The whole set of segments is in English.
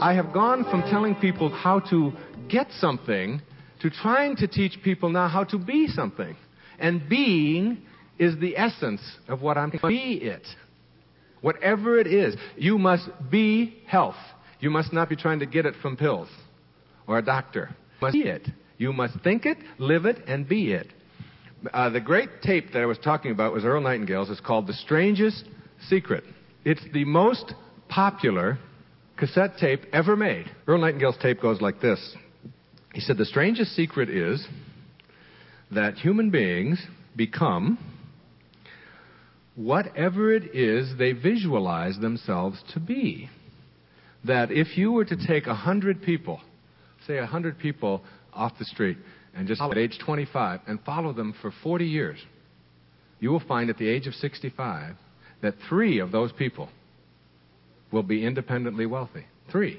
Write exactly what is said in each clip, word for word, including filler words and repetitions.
I have gone from telling people how to get something to trying to teach people now how to be something. And being is the essence of what I'm saying. Be it. Whatever it is, you must be health. You must not be trying to get it from pills or a doctor. You must be it. You must think it, live it, and be it. Uh, the great tape that I was talking about was Earl Nightingale's. It's called The Strangest Secret. It's the most popular cassette tape ever made. Earl Nightingale's tape goes like this. He said, the strangest secret is that human beings become whatever it is they visualize themselves to be. That if you were to take a hundred people, say a hundred people off the street, and just at age twenty-five, and follow them for forty years, you will find at the age of sixty-five that three of those people will be independently wealthy. Three.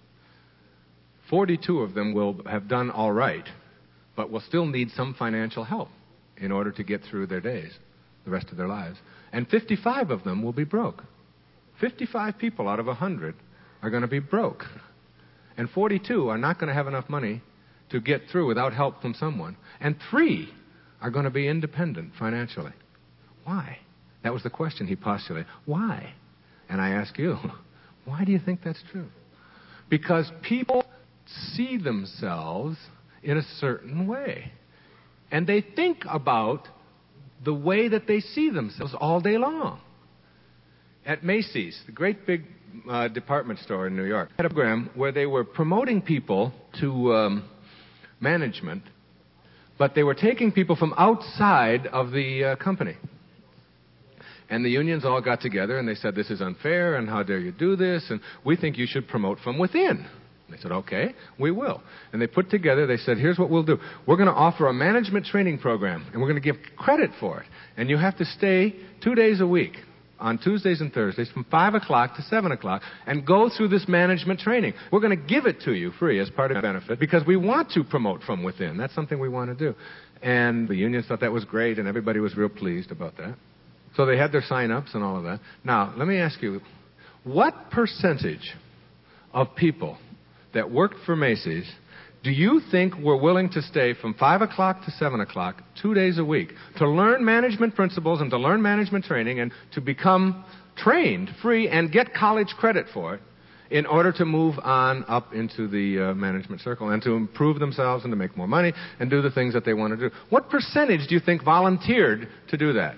forty-two of them will have done all right, but will still need some financial help in order to get through their days, the rest of their lives. And fifty-five of them will be broke. fifty-five people out of one hundred are going to be broke. And forty-two are not going to have enough money to get through without help from someone. And three are going to be independent financially. Why? That was the question he postulated. Why? And I ask you, why do you think that's true? Because people see themselves in a certain way. And they think about the way that they see themselves all day long. At Macy's, the great big uh, department store in New York, had a program where they were promoting people to um, management, but they were taking people from outside of the uh, company. And the unions all got together and they said, this is unfair and how dare you do this, and we think you should promote from within. They said, okay, we will. And they put together, they said, here's what we'll do. We're going to offer a management training program, and we're going to give credit for it. And you have to stay two days a week, on Tuesdays and Thursdays, from five o'clock to seven o'clock, and go through this management training. We're going to give it to you free as part of the benefit, because we want to promote from within. That's something we want to do. And the unions thought that was great, and everybody was real pleased about that. So they had their sign-ups and all of that. Now, let me ask you, what percentage of people that worked for Macy's do you think were willing to stay from five o'clock to seven o'clock, two days a week, to learn management principles and to learn management training and to become trained free and get college credit for it in order to move on up into the uh, management circle and to improve themselves and to make more money and do the things that they want to do? What percentage do you think volunteered to do that?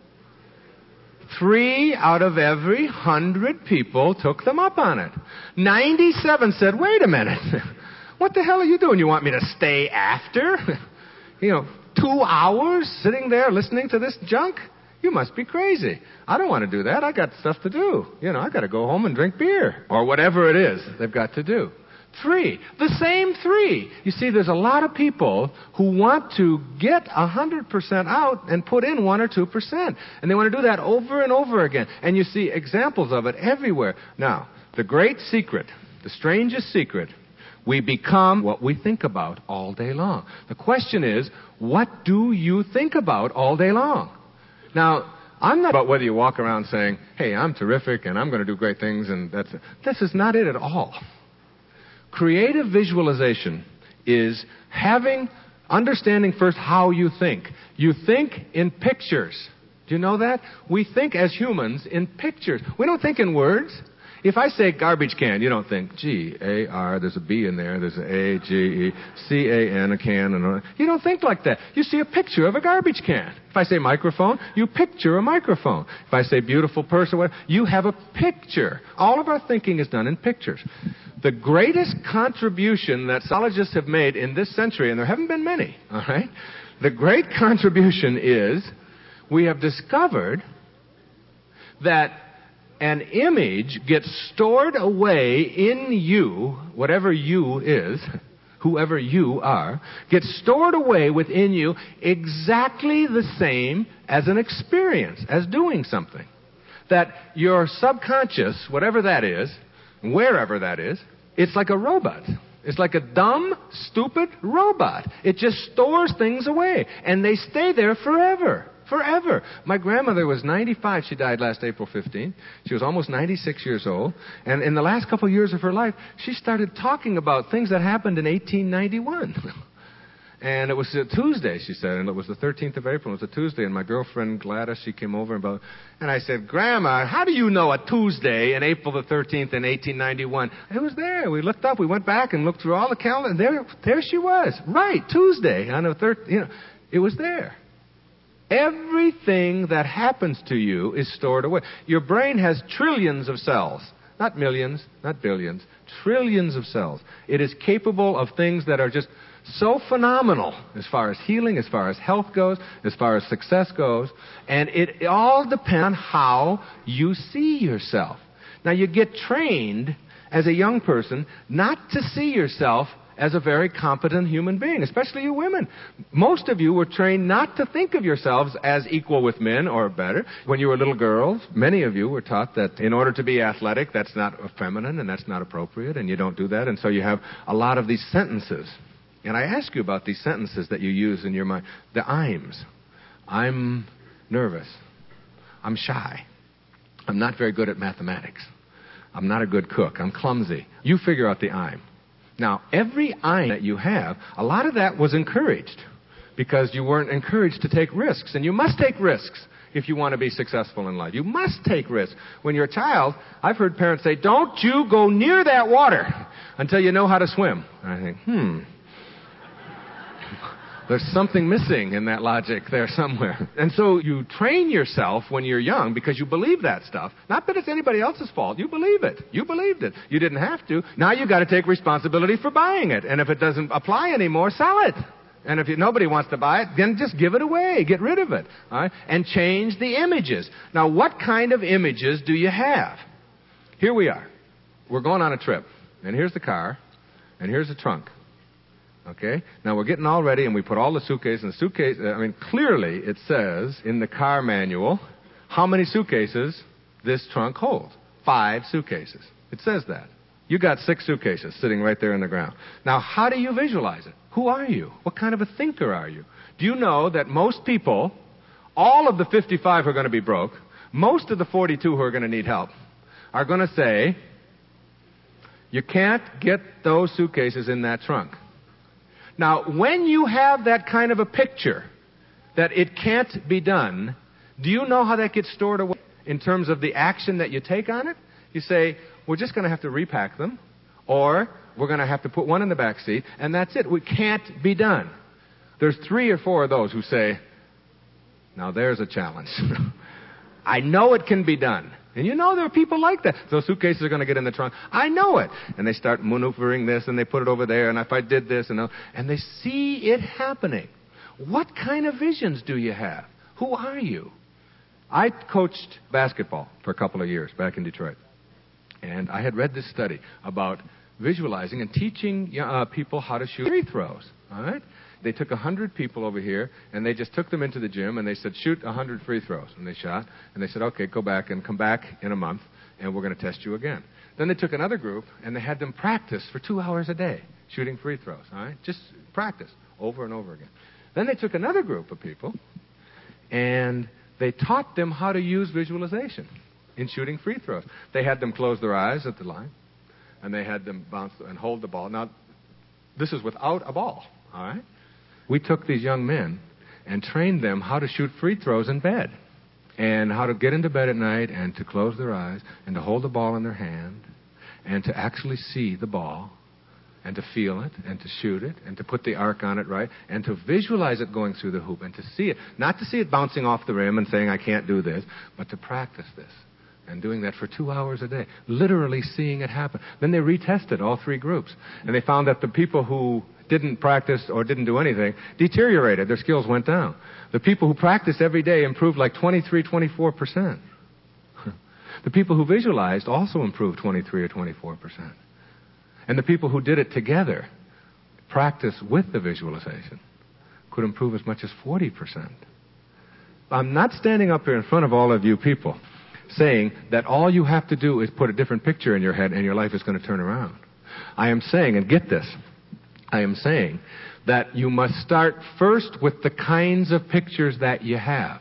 Three out of every hundred people took them up on it. ninety-seven said, wait a minute. What the hell are you doing? You want me to stay after? You know, two hours sitting there listening to this junk? You must be crazy. I don't want to do that. I got stuff to do. You know, I got to go home and drink beer or whatever it is they've got to do. Three. The same three. You see, there's a lot of people who want to get one hundred percent out and put in one or two percent. And they want to do that over and over again. And you see examples of it everywhere. Now, the great secret, the strangest secret, we become what we think about all day long. The question is, what do you think about all day long? Now, I'm not about whether you walk around saying, hey, I'm terrific and I'm going to do great things, and that's it. This is not it at all. Creative visualization is having, understanding first how you think. You think in pictures. Do you know that? We think as humans in pictures. We don't think in words. If I say garbage can, you don't think, G, A, R, there's a B in there, there's an A, G, E, C, A, N, a can, and a... You don't think like that. You see a picture of a garbage can. If I say microphone, you picture a microphone. If I say beautiful person, whatever, you have a picture. All of our thinking is done in pictures. The greatest contribution that psychologists have made in this century, and there haven't been many, all right? The great contribution is we have discovered that an image gets stored away in you, whatever you is, whoever you are, gets stored away within you exactly the same as an experience, as doing something. That your subconscious, whatever that is, wherever that is, it's like a robot. It's like a dumb, stupid robot. It just stores things away, and they stay there forever. Forever. My grandmother was ninety-five. She died last April fifteenth. She was almost ninety-six years old. And in the last couple of years of her life, she started talking about things that happened in eighteen ninety-one. And it was a Tuesday, she said, and it was the thirteenth of April. It was a Tuesday, and my girlfriend Gladys, she came over, and, about, and I said, Grandma, how do you know a Tuesday in April the thirteenth in eighteen ninety-one? It was there. We looked up, we went back and looked through all the calendar, and there, there she was. Right, Tuesday on the thirteenth. You know, it was there. Everything that happens to you is stored away. Your brain has trillions of cells. Not millions, not billions. Trillions of cells. It is capable of things that are just so phenomenal as far as healing, as far as health goes, as far as success goes. And it all depends on how you see yourself. Now, you get trained as a young person not to see yourself as a very competent human being, especially you women. Most of you were trained not to think of yourselves as equal with men or better. When you were little girls, many of you were taught that in order to be athletic, that's not feminine and that's not appropriate, and you don't do that. And so you have a lot of these sentences. And I ask you about these sentences that you use in your mind. The I'ms. I'm nervous. I'm shy. I'm not very good at mathematics. I'm not a good cook. I'm clumsy. You figure out the I'm. Now, every I'm that you have, a lot of that was encouraged because you weren't encouraged to take risks. And you must take risks if you want to be successful in life. You must take risks. When you're a child, I've heard parents say, don't you go near that water until you know how to swim. And I think, hmm. There's something missing in that logic there somewhere. And so you train yourself when you're young because you believe that stuff. Not that it's anybody else's fault. You believe it. You believed it. You didn't have to. Now you've got to take responsibility for buying it. And if it doesn't apply anymore, sell it. And if you, nobody wants to buy it, then just give it away. Get rid of it. All right? And change the images. Now, what kind of images do you have? Here we are. We're going on a trip. And here's the car. And here's the trunk. Okay? Now, we're getting all ready, and we put all the suitcases in the suitcase. I mean, clearly it says in the car manual how many suitcases this trunk holds. Five suitcases. It says that. You got six suitcases sitting right there in the ground. Now, how do you visualize it? Who are you? What kind of a thinker are you? Do you know that most people, all of the fifty-five who are going to be broke, most of the forty-two who are going to need help, are going to say, you can't get those suitcases in that trunk. Now, when you have that kind of a picture that it can't be done, do you know how that gets stored away in terms of the action that you take on it? You say, we're just going to have to repack them, or we're going to have to put one in the back seat, and that's it. It can't be done. There's three or four of those who say, now there's a challenge. I know it can be done. And you know there are people like that. Those suitcases are going to get in the trunk. I know it. And they start maneuvering this, and they put it over there, and if I did this, and, and they see it happening. What kind of visions do you have? Who are you? I coached basketball for a couple of years back in Detroit. And I had read this study about visualizing and teaching uh, people how to shoot free throws. All right? They took one hundred people over here, and they just took them into the gym, and they said, shoot one hundred free throws. And they shot, and they said, okay, go back and come back in a month, and we're going to test you again. Then they took another group, and they had them practice for two hours a day, shooting free throws. All right? Just practice over and over again. Then they took another group of people, and they taught them how to use visualization in shooting free throws. They had them close their eyes at the line, and they had them bounce and hold the ball. Now, this is without a ball, all right? We took these young men and trained them how to shoot free throws in bed and how to get into bed at night and to close their eyes and to hold the ball in their hand and to actually see the ball and to feel it and to shoot it and to put the arc on it right and to visualize it going through the hoop and to see it. Not to see it bouncing off the rim and saying, I can't do this, but to practice this. And doing that for two hours a day, literally seeing it happen. Then they retested all three groups. And they found that the people who didn't practice or didn't do anything deteriorated. Their skills went down. The people who practiced every day improved like twenty-three, twenty-four percent. The people who visualized also improved twenty-three or twenty-four percent. And the people who did it together, practice with the visualization, could improve as much as forty percent. I'm not standing up here in front of all of you people saying that all you have to do is put a different picture in your head and your life is going to turn around. I am saying, and get this, I am saying that you must start first with the kinds of pictures that you have.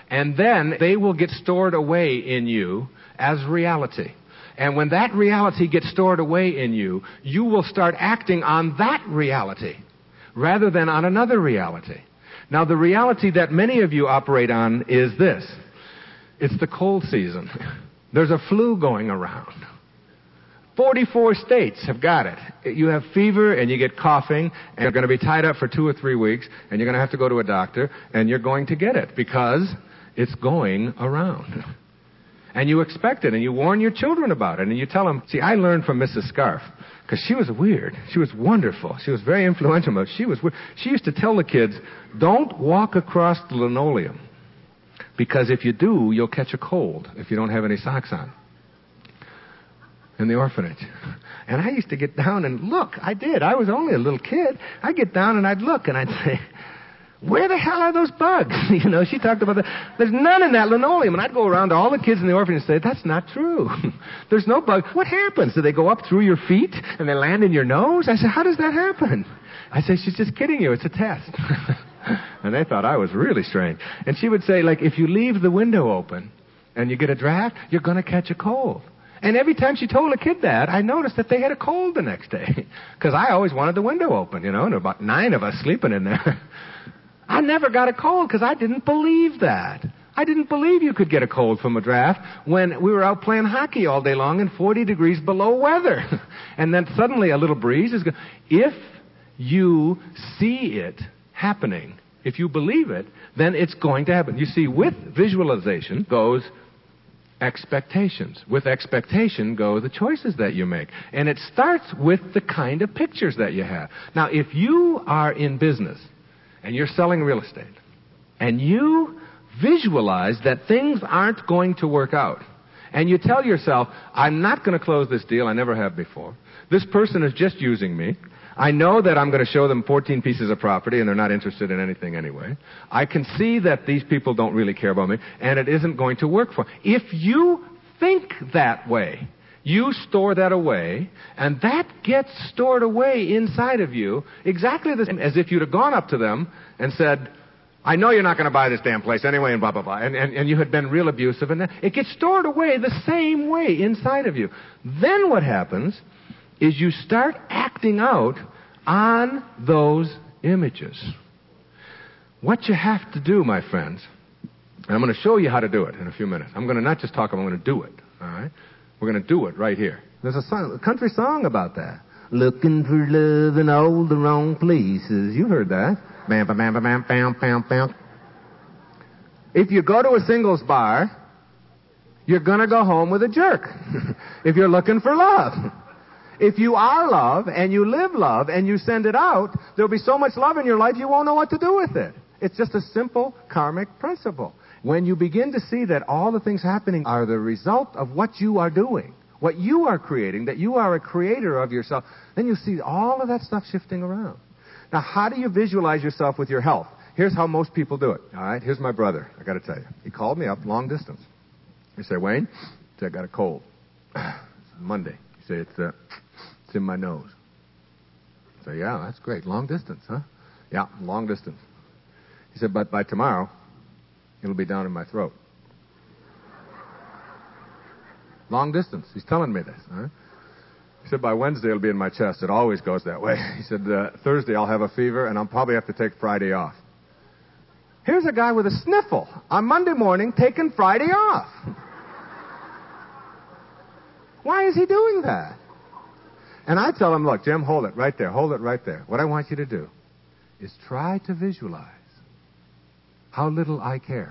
And then they will get stored away in you as reality. And when that reality gets stored away in you, you will start acting on that reality rather than on another reality. Now, the reality that many of you operate on is this. It's the cold season. There's a flu going around. forty-four states have got it. You have fever and you get coughing and you're going to be tied up for two or three weeks and you're going to have to go to a doctor and you're going to get it because it's going around. And you expect it and you warn your children about it and you tell them, see, I learned from Missus Scarf because she was weird. She was wonderful. She was very influential, but she was weird. She used to tell the kids, don't walk across the linoleum because if you do, you'll catch a cold if you don't have any socks on. In the orphanage. And I used to get down and look. I did. I was only a little kid. I'd get down and I'd look and I'd say, where the hell are those bugs? You know, she talked about that. There's none in that linoleum. And I'd go around to all the kids in the orphanage and say, that's not true. There's no bug. What happens? Do they go up through your feet and they land in your nose? I said, how does that happen? I said, she's just kidding you. It's a test. And they thought I was really strange. And she would say, like, if you leave the window open and you get a draft, you're going to catch a cold. And every time she told a kid that, I noticed that they had a cold the next day. Because I always wanted the window open, you know, and there were about nine of us sleeping in there. I never got a cold because I didn't believe that. I didn't believe you could get a cold from a draft when we were out playing hockey all day long in forty degrees below weather. And then suddenly a little breeze is going. If you see it happening, if you believe it, then it's going to happen. You see, with visualization goes expectations. With expectation go the choices that you make. And it starts with the kind of pictures that you have. Now, if you are in business and you're selling real estate and you visualize that things aren't going to work out and you tell yourself, I'm not going to close this deal, I never have before. This person is just using me. I know that I'm going to show them fourteen pieces of property and they're not interested in anything anyway. I can see that these people don't really care about me and it isn't going to work for them. If you think that way, you store that away and that gets stored away inside of you exactly the same as if you'd have gone up to them and said, I know you're not going to buy this damn place anyway and blah, blah, blah. And, and, and you had been real abusive and that, it gets stored away the same way inside of you. Then what happens is you start acting out on those images. What you have to do, my friends, and I'm going to show you how to do it in a few minutes. I'm going to not just talk, I'm going to do it. All right? We're going to do it right here. There's a, song, a country song about that. Looking for love in all the wrong places. You heard that. Bam, bam, bam, bam, bam, bam, bam. If you go to a singles bar, you're going to go home with a jerk. If you're looking for love. If you are love and you live love and you send it out, there'll be so much love in your life you won't know what to do with it. It's just a simple karmic principle. When you begin to see that all the things happening are the result of what you are doing, what you are creating, that you are a creator of yourself, then you see all of that stuff shifting around. Now, how do you visualize yourself with your health? Here's how most people do it. All right? Here's my brother. I got to tell you. He called me up long distance. He said, Wayne, he said, I got a cold. It's Monday. He said, it's, uh, it's in my nose. I said, yeah, that's great. Long distance, huh? Yeah, long distance. He said, but by tomorrow, it'll be down in my throat. Long distance. He's telling me this. Huh? He said, by Wednesday, it'll be in my chest. It always goes that way. He said, uh, Thursday, I'll have a fever, and I'll probably have to take Friday off. Here's a guy with a sniffle on Monday morning taking Friday off. Why is he doing that? And I tell him, look, Jim, hold it right there. Hold it right there. What I want you to do is try to visualize how little I care.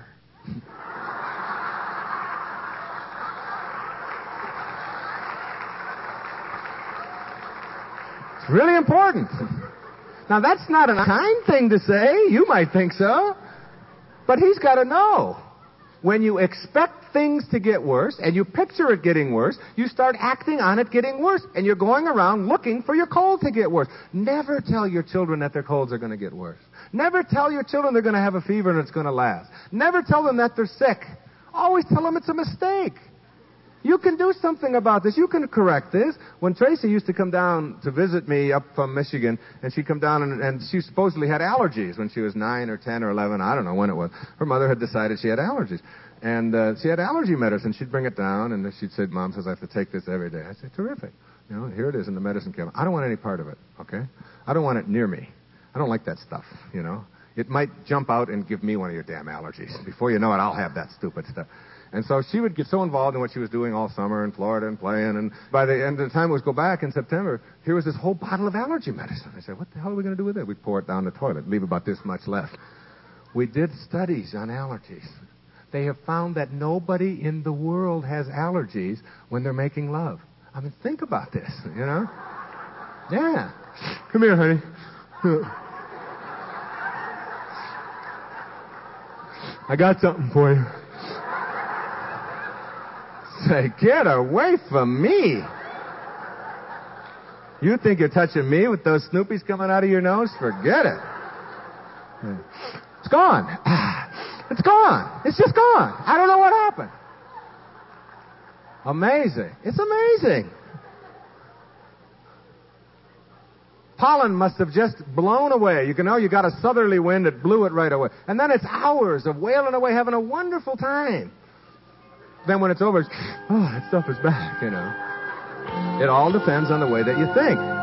It's really important. Now, that's not a kind thing to say. You might think so. But he's got to know. When you expect things to get worse and you picture it getting worse, you start acting on it getting worse. And you're going around looking for your cold to get worse. Never tell your children that their colds are going to get worse. Never tell your children they're going to have a fever and it's going to last. Never tell them that they're sick. Always tell them it's a mistake. You can do something about this. You can correct this. When Tracy used to come down to visit me up from Michigan, and she'd come down, and, and she supposedly had allergies when she was nine or ten or eleven. I don't know when it was. Her mother had decided she had allergies. And uh, she had allergy medicine. She'd bring it down, and she'd say, Mom says I have to take this every day. I said, terrific. You know, here it is in the medicine cabinet. I don't want any part of it, okay? I don't want it near me. I don't like that stuff, you know. It might jump out and give me one of your damn allergies. Before you know it, I'll have that stupid stuff. And so she would get so involved in what she was doing all summer in Florida and playing. And by the end of the time it was go back in September, here was this whole bottle of allergy medicine. I said, what the hell are we going to do with it? We'd pour it down the toilet, leave about this much left. We did studies on allergies. They have found that nobody in the world has allergies when they're making love. I mean, think about this, you know? Yeah. Come here, honey. I got something for you. Say, get away from me. You think you're touching me with those Snoopies coming out of your nose? Forget it. It's gone. It's gone. It's just gone. I don't know what happened. Amazing. It's amazing. Pollen must have just blown away. You can know you got a southerly wind that blew it right away. And then it's hours of wailing away, having a wonderful time. Then when it's over, it's, oh, that stuff is back, you know. It all depends on the way that you think.